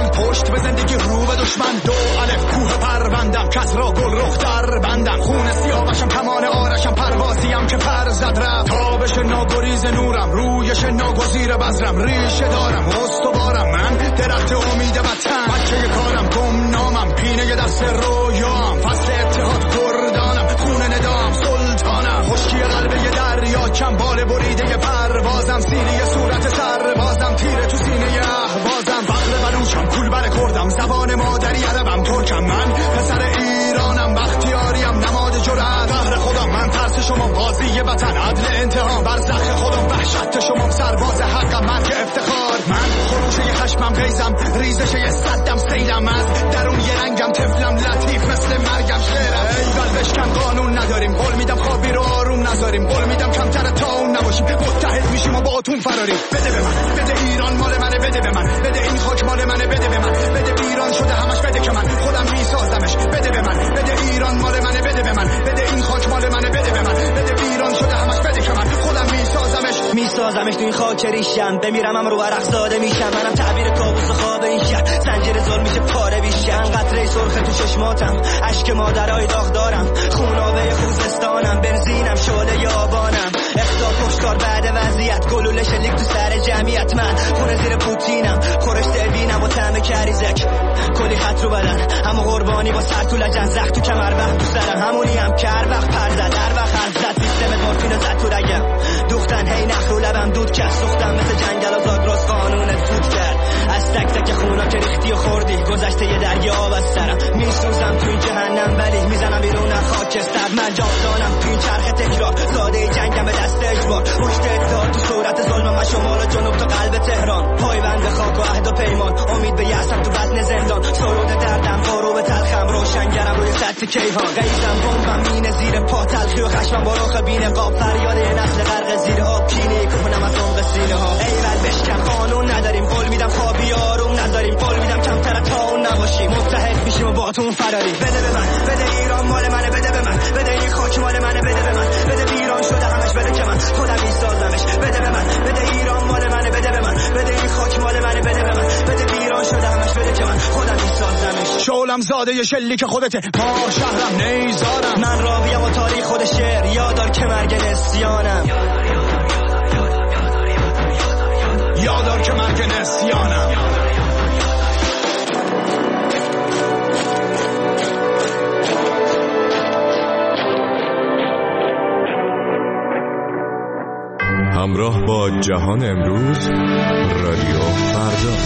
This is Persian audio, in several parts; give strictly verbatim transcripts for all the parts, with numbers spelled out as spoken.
بزنیم پشت به زندگی رو به دشمن. دو الف کوه پروندم کس را گل رخ در بندم. خون سیاوشم کمان آرشم پروازیم که پر زد رفت. تابش ناگریز نورم رویش ناگزیر بذرم. ریشه دارم استوارم من درخت امید وطن. بچه کارم گم نامم پینه دست رویام. فصل اتحاد گردانم خون ندام سلطانم. خشکی قلبه دریا کم بال بریده پروازم. سینه صورت سربازم تیره تو سینه اهوازم. فقر بلوچم کول بر کردم زبان مادری عربم ترکم. من پسر ایرانم بختیاریم نماد جرأت. قهر خودم من ترس شما قاضی وطن عدل انتقام. برزخ خودم وحشت شما سرباز حقم مرگ افتخار. من خروشه خشمم غیزم ریزش صدم سیلم. از درون یه رنگم طفلم لطیف مثل مرگم شعرم. ایول بشکن قانون نداریم قول میدم خوابی رو آروم نذاریم. قول میدم کمتر تا اون نباشیم متحد میشیم و با اتون فراریم. بده به من بده ایران مال منه بده به من. بده این خاک مال منه بده به من. بده ایران شده همش بده که من خودم میسازمش. بده به من بده ایران مال منه بده به من. بده این خاک مال منه بده به من. بده ایران شده همش بده که من خودم میسازمش. میسازمش تو این خاک ریشم. بمیرم هم رو عرق زاده میشم. منم تعبیر کابوس خواب این شهر. زنجیر ظلم میشه پاره بیشم. قطره سرخ تو چشماتم اشک مادرای داغ دارم. خونابه خوزستانم بنزینم شعله یابانم. اخدا کشتار بعد وضعیت گلوله شلیک تو سر جمعیت. من خونه زیر پوتینم خورش دلبینم و طعم کریزک. کلی خط رو بدن همه قربانی با سر تو لجن. زخ تو کمر وقت تو سرم همونی هم که هر وقت پر زد هر وقت حرف زد. سیستم مورفین زد تو رگم دوختن هی نخ رو لبم دود کرد. سوختم مثل جنگل و زاگرس قانونت فوت کرد. از تک تک خونا که ریختی و خوردی گذشته یه درگی آب از سرم. میسوزم تو این جهنم ولی میزنم بیرون خاکستر. من جاودانم تو این چرخ تکرار. ساده جنگم به دست اجبار. پشت اتحاد تو صورت ظلم من شمال و جنوب تا قلب تهران. پایبند به خاک و عهد و پیمان. امید به یأسم تو بطن زندان. سرود دردم قارو به تلخم روشنگرم روی سطح کیهان. غیزم بمبم مینه زیر پا تلخی و خشمم با رخ بین قاب. فریاد یه نسل غرق زیر آب کینه کفنم از عمق سینه ها. ایول بشکن قانون نداریم قول میدم خوابی آروم نذاریم. قول میدم کمتر تا اون نباشیم متحد میشیم و با تون فراری. بده به من بده ایران مال منه بده به من. بده این خاک مال منه بده به من. بده ایران شده همش بده که من خودم میسازمش. بده به من بده ایران مال منه بده به من. بده این خاک مال منه بده به من. بده ایران شده همش بده که من خودم میسازمش. شولم زاده شلیک خودته ما شهرم نیزارم. من راویم و تاریخ خود شعر یادار که مرگ نسیانم. یادار که مرگ نسیانم. همراه با جهان امروز رادیو فردا.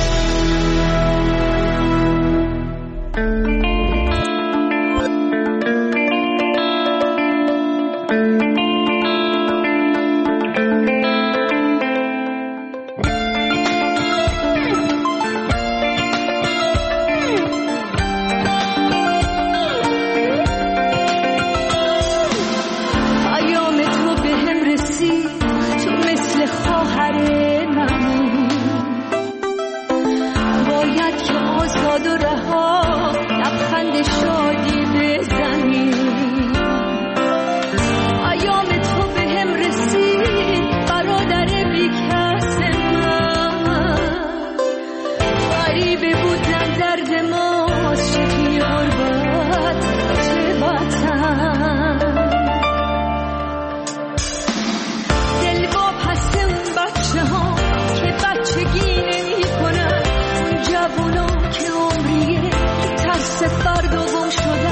فردا گم شده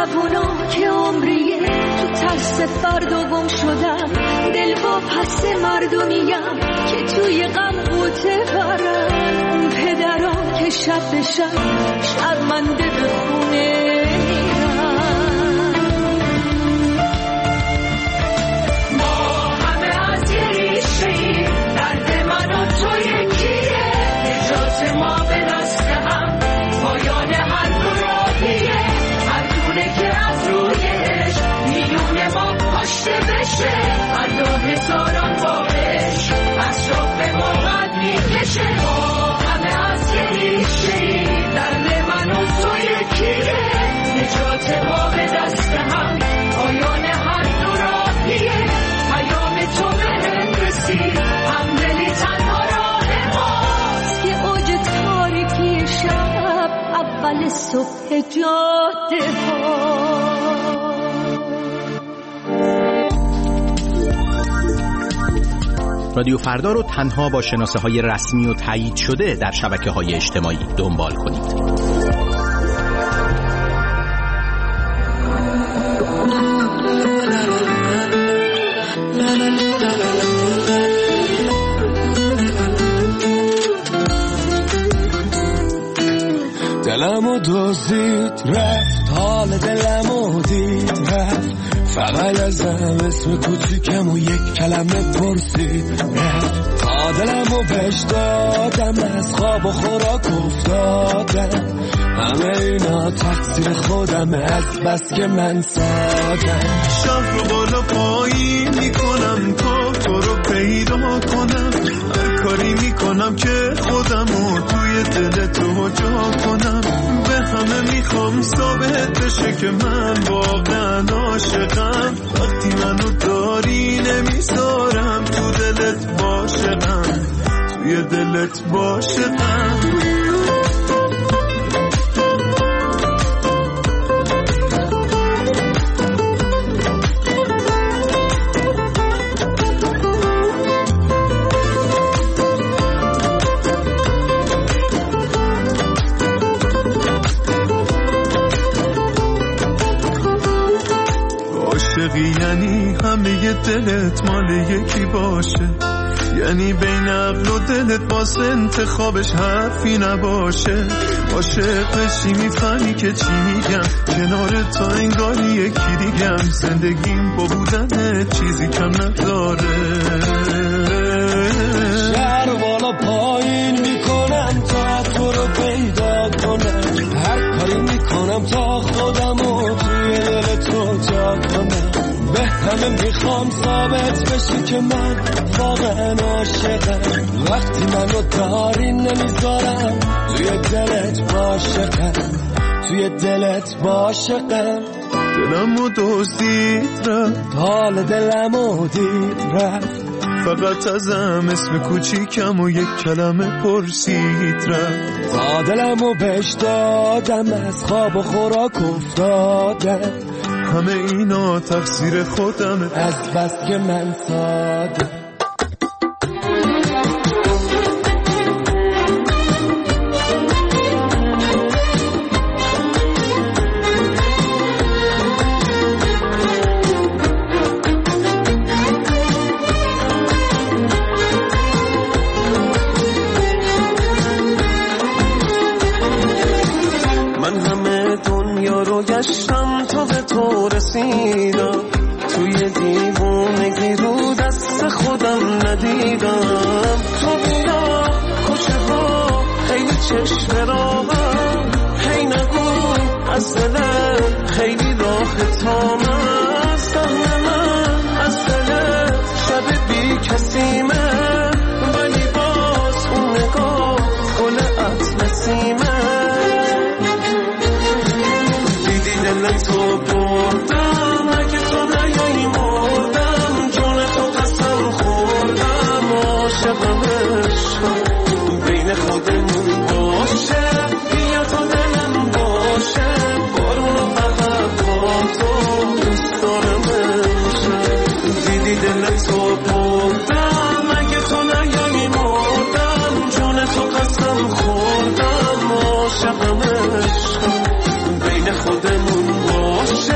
جوونا که عمریه تو ترس فردا گم شدم، دل با پس مردمیم که توی غم قوطه برن، اون پدران که شب به شب شرمنده به خونه میرن. ما همه از یه ریشه‌ای، درد من و تو یکیه، نجات ما به دست هم پایان هر دو راهیه، هر دونه که از رویش میونه ما پاشته بشه، هر دو هزاران بارش از شب به ما قد میکشه. ما همه از یه ریشه‌ای، درد من و تو یکیه، نجات ما به دست هم پایان هر دو راهیه، پیام تو به هم رسید همدلی تنها راه ماست، یه اوج تاریکی شب اول صبح جاده ها. رادیو فردا رو تنها با شناسه های رسمی و تایید شده در شبکه های اجتماعی دنبال کنید. دلمو دزدید رفت، حال دلمو دید رفت، فقط ازم اسم کوچیکم و یک کلمه پرسید رفت، تا دلمو بهش دادم، از خواب و خوراک افتادم، همه اینا تقصیر خودم از بس که من سادم. شهر رو بالا پایین میکنم تا تو رو پیدا کنم، هر کاری میکنم که خودمو توی دل تو جا کنم، به همه میخوام ثابت بشه که من واقعا عاشقم، وقتی منو داری نمیذارم تو دلت باشم، توی دلت باشم. یعنی همه دلت مال یکی باشه، یعنی بین عقل و دلت واسه انتخابش حرفی نباشه، عاشق بشی میفهمی که چی میگم، کنار تو انگاری یکی دیگم، زندگیم با بودن چیزی کم نداره. شهر بالا پایین میکنم تا تو رو پیدا کنم، هر کاری میکنم تا خودمو توی دل تو جا کنم، به همه میخوام ثابت بشی که من واقعا عاشقم، وقتی منو داری نمیذارم توی دلت باشقم، توی دلت باشقم. دلمو دزدید رفت، حال دلمو دید رفت، فقط ازم اسم کوچیکم و یک کلمه پرسید رفت، تا دلمو بهش دادم، از خواب و خوراک افتادم، همه اینا تقصیر خودمه از بس که من سادم. من همه دنیا رو گشتم تا به تو رسیدم، توی دیوونگی رو دست خودم ندیدم، تو بیا کوچه ها خیلی چشم راهم، هی نگوی از دلم خیلی راه تامم، از دهن من از دلت شب بی کسیمه، ولی باز اون نگاه گل اطلسیمه، دیدی دل تو بردم، اگه تو نیایی مردم، جون تو قسم خوردم، عاشقم عشقم بین خودمون باشه، بیا تو دلم باشه، بارونو فقط با تو دوست دارم عشقم، دیدی دل تو بردم، اگه تو نیایی مردم، جون تو قسم خوردم، عاشقم عشقم بین خودمون باشه.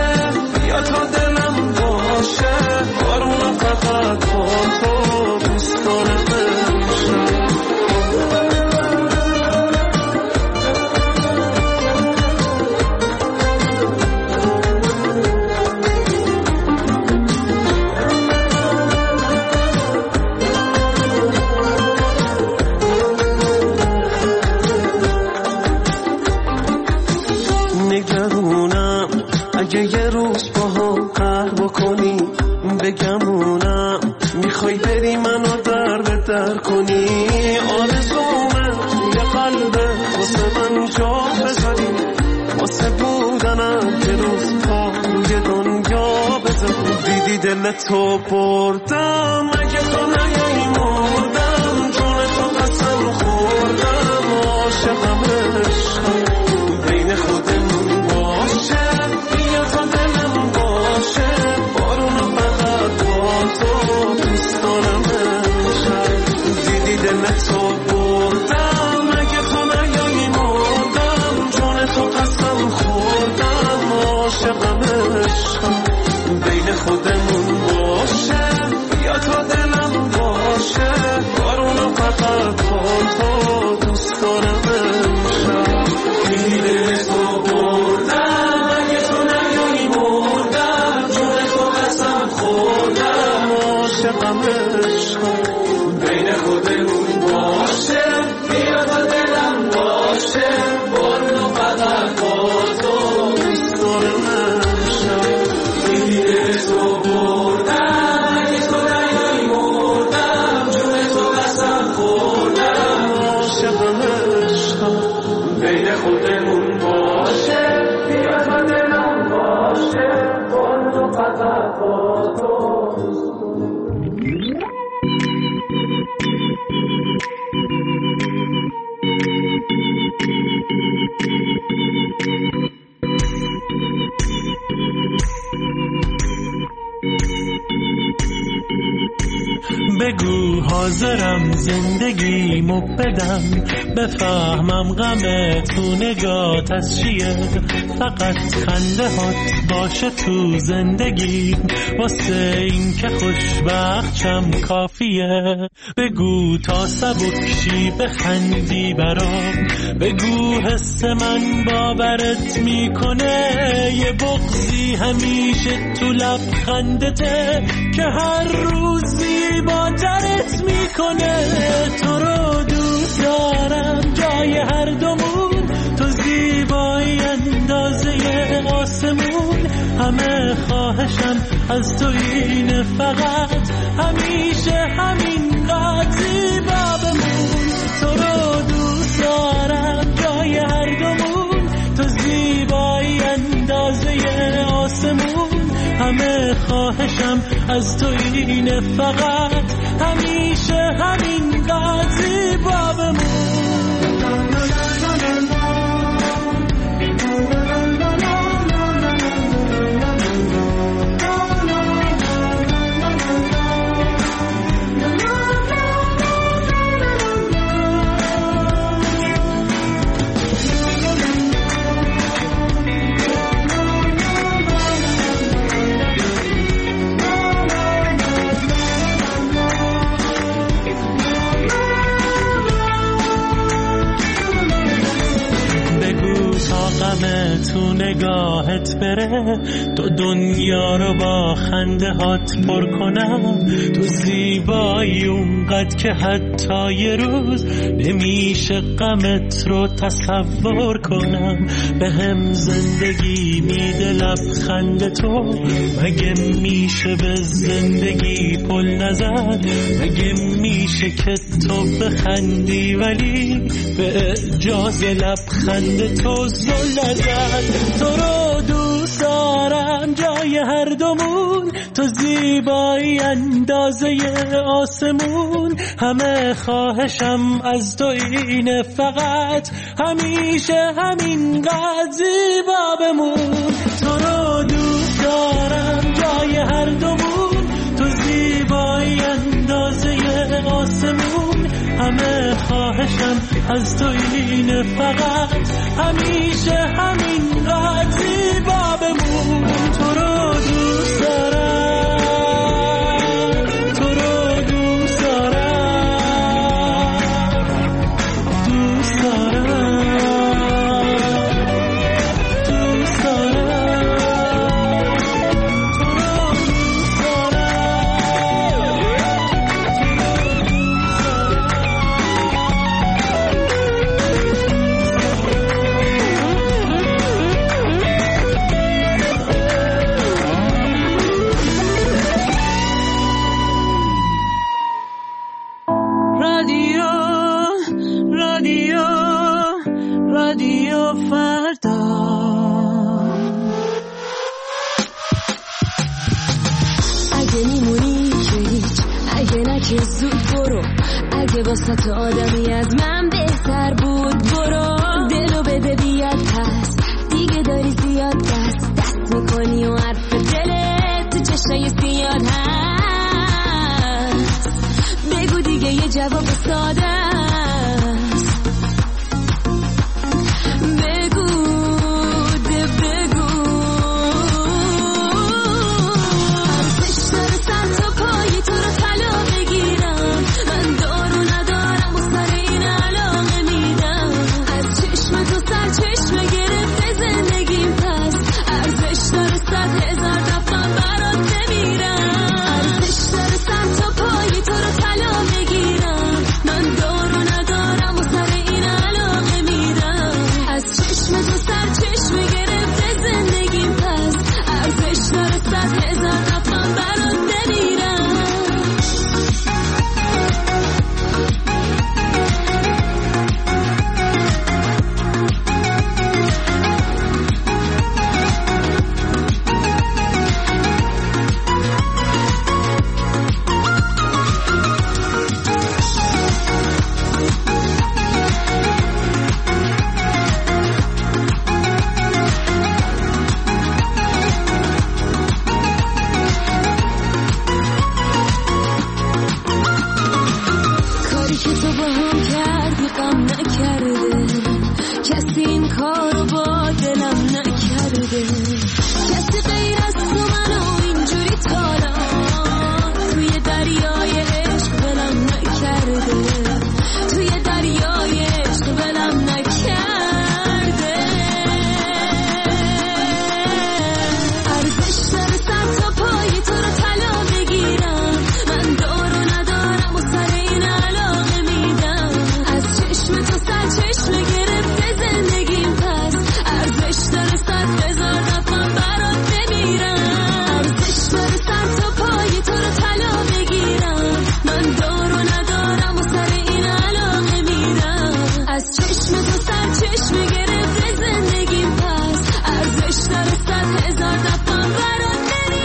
بزنی، آرزومه توی قلبت واسه من جا بذاری، واسه بودنم که روزها روی دنیا بذاری. دیدی دلتو بردم اگه تو نیایی مردم، جون تو قسم خوردم، عاشقم عشقم بین خودمون باشه، بیا تا دلم باشه، بارونو فقط با تو دوست دارم عشقم. دیدی دلتو بردم اگه تو نیایی مردم، جون تو قسم خوردم، عاشقم عشقم بین خودمون باشه، بیا تا دلم باشه، بارونو فقط با تو دوست دارم عشقم. دیدی دلتو بردم اگه تو نیایی مردم، جون تو قسم خوردم، عاشقم عشقم بین خودمون باشه، بیا تا دلم باشه، بارونو فقط با تو دوست دارم عشقم. دیدی دلتو بردم اگه تو نیایی مردم، جون تو قسم خوردم، عاشقم عشقم بین خودمون باشه، بیا تا دلم باشه، بارونو فقط با تو دوست بگو حاضرم زندگیمو بدم، بفهمم غم تو نگات از چیه، فقط خنده هات باشه تو زندگی، واسه این که خوشبخت شم کافیه. بگو تا سبکشی بخندی برام، بگو حس من باورت میکنه، یه بغضی همیشه تو لبخندته که هر روز زیباترت میکنه. تو رو دوست دارم جای هر دومون، تو زیبایی اندازه آسمون، همه خواهشم از تو اینه فقط همیشه همینقدر زیبا بمون. تو رو دوست دارم جای هر دومون، تو زیبایی اندازه آسمون، همه خواهشم از تو اینه فقط همیشه همینقدر زیبا بمون. تو نگاهت بره، تو دنیا رو با خنده هات پر کنم، تو زیبایی اونقدر که حتی یه روز نمیشه غمت رو تصور کنم. به هم زندگی میده لبخند تو، مگه میشه به زندگی پل نزد، مگه میشه که تو بخندی ولی به اجاز لبخند تو زل نزد. تو رو دوست دارم جای هر دومون، تو زیبایی اندازه آسمون، همه خواهشم از تو اینه فقط همیشه همینقدر زیبا بمون. تو رو دوست دارم جای هر دومون، تو زیبایی اندازه آسمون، همه خواهشم از تو اینه فقط همیشه همینقدر زیبا بمون. تو رو دوست دارم، تو رو دوست دارم، دوست دارم، دوست دارم، تو رو دوست دارم. رادیو رادیو فردا. اگه میمونی که هیچ، اگه نه که زود برو، اگه واسه آدمی از من بهتر بود برو. دلو بده بیاد پس، دیگه داری زیاد دست دست میکنی و حرف دلت تو چشمای زیاد هست. بگو دیگه یه جواب ساده است. بگو ده بگو ارزش داره صد تا پای تو رو طلا بگیرم. من دارو ندارم و سر این علاقه میدم. از چشم تو سر چشم گرفته زندگیم، پس ارزش داره صد هزار دفعه برات بمیرم. ارزش داره صد تا پای تو رو طلا بگیرم. من دارو ندارم و سر این علاقه میدم. از چشم تو سر چشم گرفته زندگیم، پس ارزش داره صد هزار دفعه برات بمیرم. کاری که تو با هم کردی غم نکرده، کسی این کارو با دلم نکرده. کسی غیر از تو منو اینجوری تالا توی دریای عشق ولم نکرده. توی دریای عشق ولم نکرده. ارزش داره صد تا پای تو رو طلا بگیرم. من دارو ندارم و سر این علاقه میدم. از چشم تو سر چشم گرفته زندگیم، پس ارزش داره صد هزار دفعه برات بمیرم. ارزش داره صد تا پای تو رو طلا بگیرم. من دارو ندارم و سر این علاقه میدم. از چشم تو سر چشم گرفته زندگیم، پس ارزش داره صد هزار دفعه برات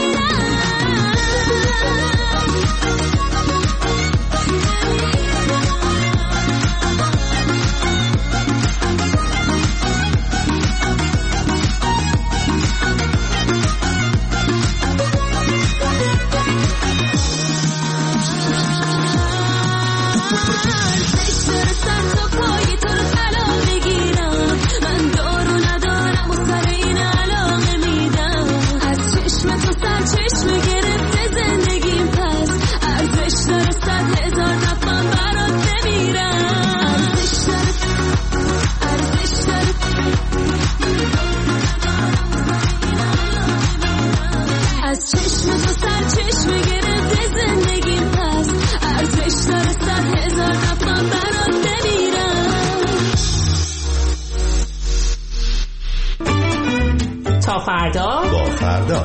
تا فردا با فردا.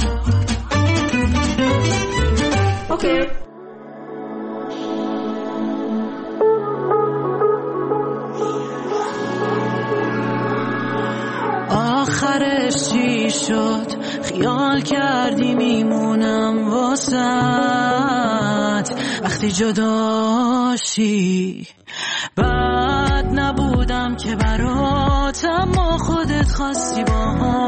اوکی. آخرش چی شد؟ خیال کردی میمونم واسط وقتی جداشی. بد نبودم که برات، اما خودت خواستی با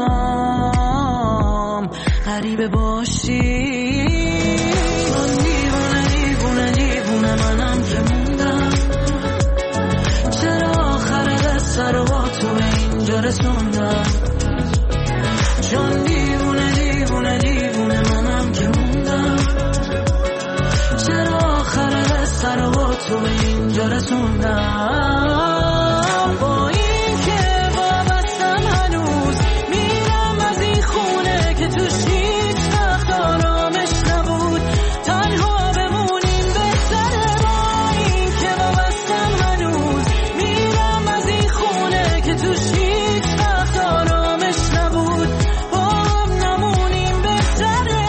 هم غریبه باشی. من دیوونه دیوونه دیوونه منم که موندم. چرا آخر قصه رو با تو به اینجا رسوندم؟ چون دیوونه دیوونه دیوونه منم که موندم. چرا آخر قصه رو با تو به اینجا رسوندم؟ با این که وابستم هنوز میرم از این خونه که توش هیچ وقت آرامش نبود. تنها بمونیم بهتره. با این که وابستم هنوز میرم از این خونه که توش هیچ وقت آرامش نبود. با هم نمونیم بهتره.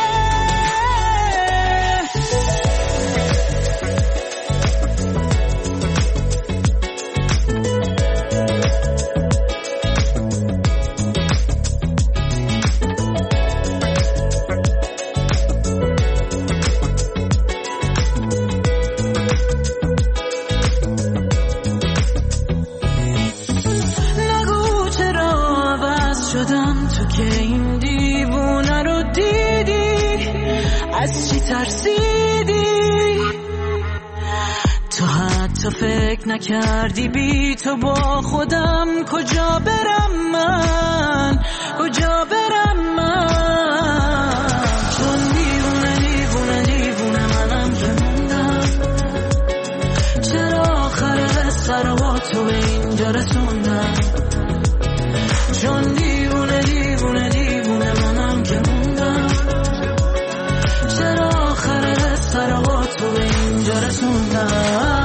تو فکر نکردی بی تو با خودم کجا برم من، کجا برم من. چون دیوونه دیوونه دیوونه منم که موندم، چرا آخر قصه رو با تو به اینجا رسوندم. چون دیوونه دیوونه دیوونه منم که موندم، چرا آخر قصه رو با تو به اینجا رسوندم.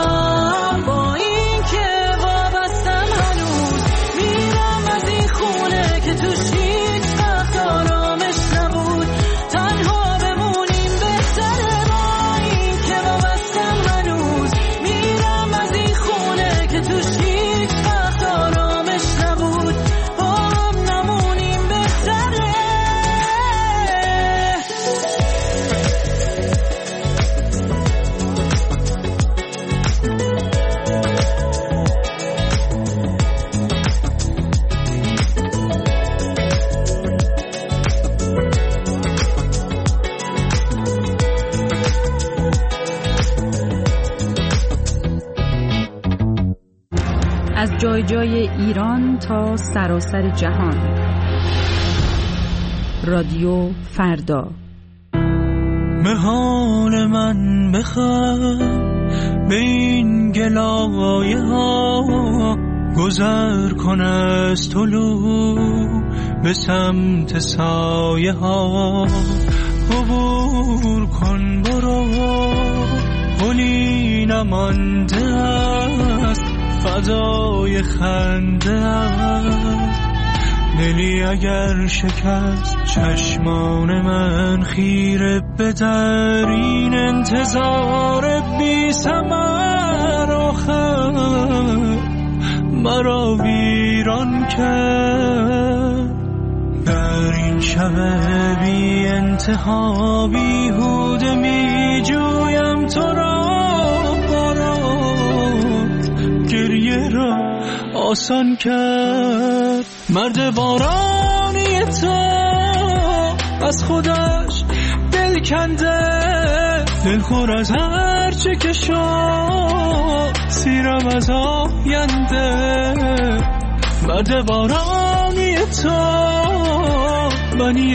از جای جای ایران تا سراسر جهان. رادیو فردا. مهان من بخواه به این گلایه ها، گذر کن از طلوع به سمت سایه ها. عبور کن برو گلی نمانده است، فضای خنده است. دلی اگر شکست چشمان من خیره به در این انتظار بی ثمر، آخر مرا ویران کرد. در این شب بی انتها بیهوده می جویم تو را، گریه را آسان کرد. مرد بارانی تو از خودش دل کنده، دلخور از هر چه که شد، سیرم از آینده. مرد بارانی تو منی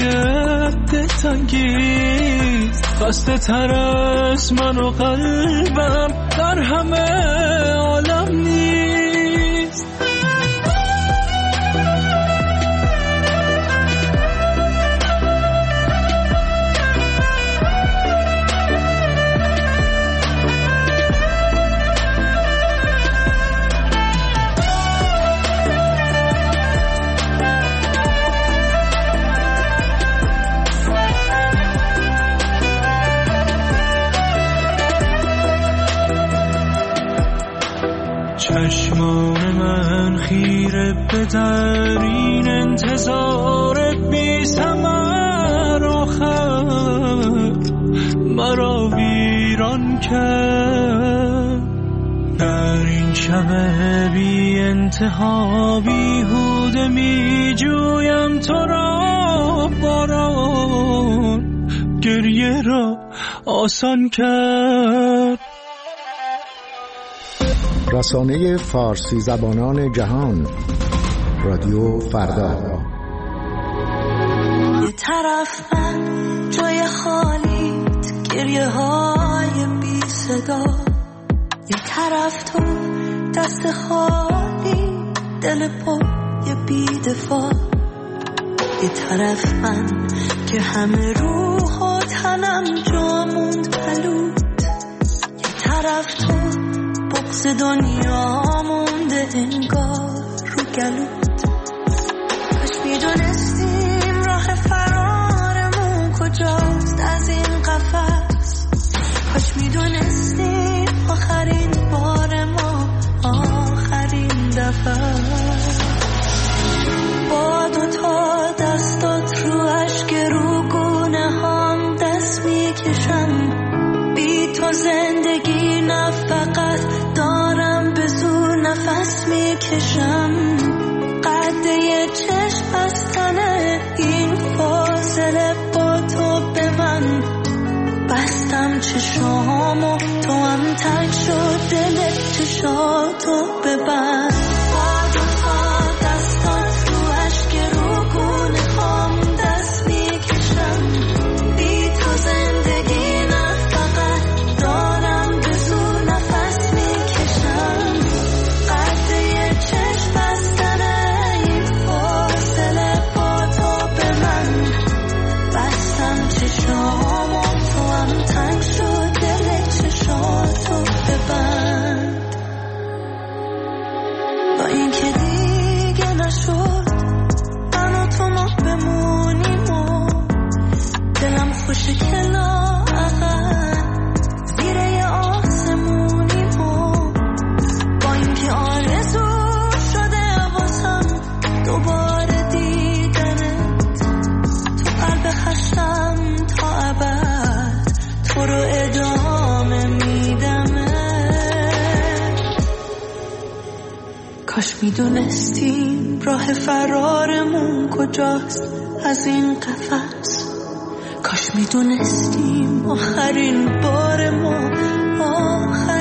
دلتنگیز، خسته تر از من و قلبم در همه عالم نیست. چشمان من خیره به در این انتظار بی ثمر، آخر مرا ویران کرد. در این شب بی انتها بیهوده می جویم تو را، باران گریه را آسان کرد. رسانه فارسی زبانان جهان، رادیو فردا. یه طرف من جای خالیت، گریه های بی صدا. یه طرف تو دست خالی، دل پای بی دفاع. یه طرف من که همه روح و تنم جا موند پلود. یه طرف تو بغض دنیا مونده انگار رو گلود. کاش میدونستیم راه فرارمون کجاست از این قفس. کاش میدونستیم آخرین بار ما آخرین دفعه. با دوتا دستات رو اشک رو گونه هم دست میکشم. بی تو زندگی نه فقط دارم به زور نفس میکشم. قده چشم بستنه این فاصله با تو به من. بستم چشامو تو هم تنگ شد دلت چشاتو ببند با دو تا دستات رو عشق روگونه خام دست میکشم بی تو زندگی نه فقط دارم به زور نفس میکشم قطعه چشم بستنه این فاصله با تو به من بستم چشامو تو هم تنگ شد دل چشاتو ببند با این که دیگه نشد من و تو ما بمونیم و دلم خوشه که لااقل زیر یه آسمونیم و با این که آرزو شده واسم دوباره دیدنت تو قلب خشم تا ابد تو رو ادامه میدمه کاش میدونستیم راه فرارمون کجاست از این قفس کاش میدونستیم آخرین بار ما آخر